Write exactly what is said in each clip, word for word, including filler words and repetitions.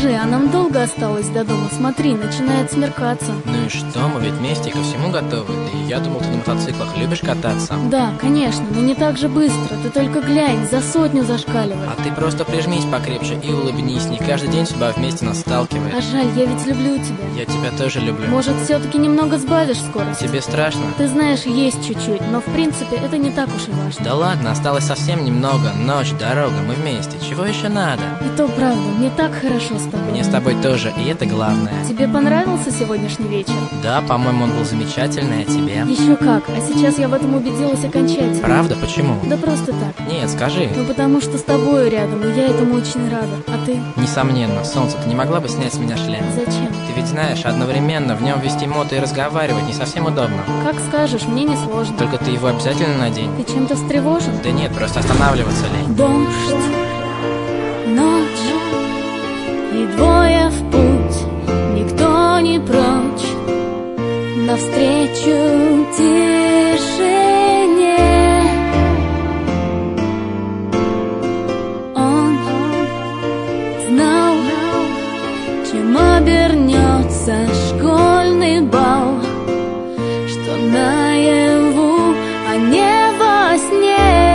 Скажи, а нам долго осталось до дома? Смотри, начинает смеркаться. Ну и что, мы ведь вместе ко всему готовы. Да и я думал, ты на мотоциклах любишь кататься. Да, конечно, но не так же быстро. Ты только глянь, за сотню зашкаливает. А ты просто прижмись покрепче и улыбнись. Не каждый день судьба вместе нас сталкивает. А жаль, я ведь люблю тебя. Я тебя тоже люблю. Может, все-таки немного сбавишь скорость? Тебе страшно? Ты знаешь, есть чуть-чуть, но в принципе это не так уж и важно. Да ладно, осталось совсем немного. Ночь, дорога, мы вместе. Чего еще надо? И то правда, мне так хорошо с тобой. Мне с тобой тоже, и это главное. Тебе понравился сегодняшний вечер? Да, по-моему, он был замечательный, а тебе? Еще как, а сейчас я в этом убедилась окончательно. Правда? Почему? Да просто так. Нет, скажи. Ну потому что с тобою рядом, и я этому очень рада. А ты? Несомненно. Солнце, ты не могла бы снять с меня шлем? Зачем? Ты ведь знаешь, одновременно в нем вести мото и разговаривать не совсем удобно. Как скажешь, мне не сложно. Только ты его обязательно надень. Ты чем-то встревожен? Да нет, просто останавливаться лень. Дождь, ночь и двое в путь, никто не прочь, навстречу тишине. Он знал, чем обернется школьный бал, что наяву, а не во сне.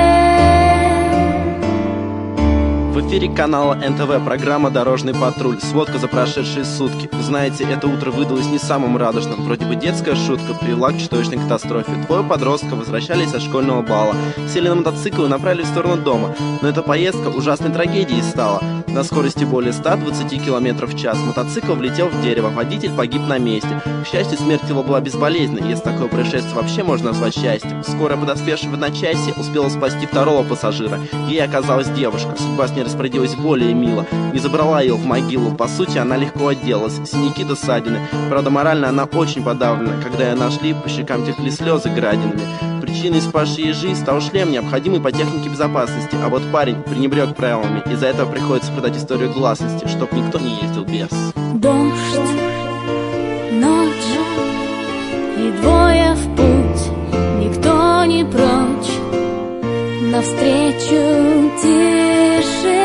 В эфире канала эн тэ вэ программа «Дорожный патруль». Сводка за прошедшие сутки. Вы знаете, это утро выдалось не самым радужным. Вроде бы детская шутка привела к чудовищной катастрофе. Двое подростков возвращались со школьного бала, сели на мотоцикл и направились в сторону дома. Но эта поездка ужасной трагедией стала. На скорости более ста двадцати километров в час мотоцикл влетел в дерево, водитель погиб на месте. К счастью, смерть его была безболезненной, если такое происшествие вообще можно назвать счастьем. Скорая, подоспевшая в одночасье, успела спасти второго пассажира. Ей оказалась девушка. Судьба с ней распорядилась более мило. Не забрала ее в могилу. По сути, она легко отделалась. Синяки до ссадины. Правда, морально она очень подавлена. Когда ее нашли, по щекам текли слезы градинами. Причиной спасшей ей жизнь стал шлем, необходимый по технике безопасности. А вот парень пренебрег правилами. Из-за этого приходится продать историю гласности, чтоб никто не ездил без. Дождь, ночь и двое в путь, никто не прочь, навстречу тишине.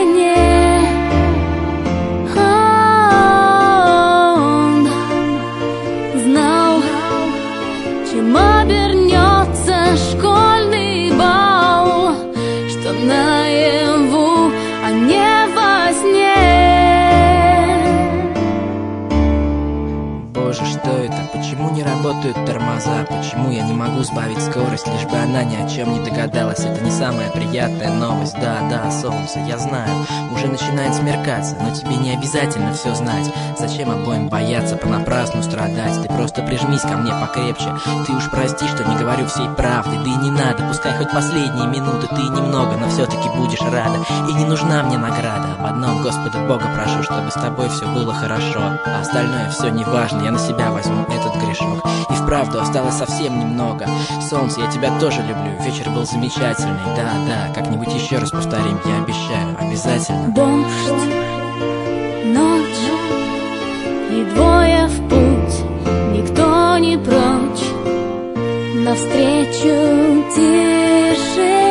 Он знал, чем обернется школьный бал, что наяву, а не во сне. Боже, что это? Почему не работают тормоза? Почему я не могу сбавить скорость, лишь бы она ни о чем не догадалась? Это не самая приятная новость. Да, да, солнце, я знаю, уже начинает смеркаться, но тебе не обязательно все знать. Зачем обоим бояться, понапрасну страдать? Ты просто прижмись ко мне покрепче. Ты уж прости, что не говорю всей правды. Да и не надо, пускай хоть последние минуты ты немного, но все-таки будешь рада. И не нужна мне награда. Об одном Господа Бога прошу, чтобы с тобой все было хорошо. А остальное все не важно, я на себя возьму этот грешок. И вправду осталось совсем немного. Солнце, я тебя тоже люблю. Вечер был замечательный. Да, да, как-нибудь еще раз повторим, я обещаю, обязательно. Дождь, ночь и двое в путь, никто не прочь, навстречу тишине.